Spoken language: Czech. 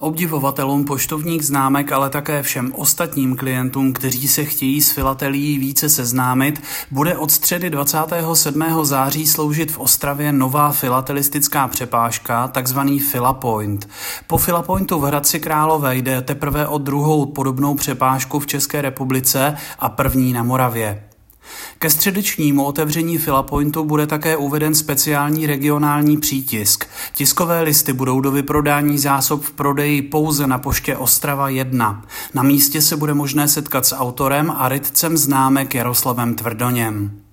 obdivovatelům poštovních známek, ale také všem ostatním klientům, kteří se chtějí s filatelií více seznámit, bude od středy 27. září sloužit v Ostravě nová filatelistická přepážka, takzvaný Filapoint. Po Filapointu v Hradci Králové jde teprve o druhou podobnou přepážku v České republice a první na Moravě. Ke středečnímu otevření Filapointu bude také uveden speciální regionální přítisk. Tiskové listy budou do vyprodání zásob v prodeji pouze na poště Ostrava 1. Na místě se bude možné setkat s autorem a rytcem známek Jaroslavem Tvrdoněm.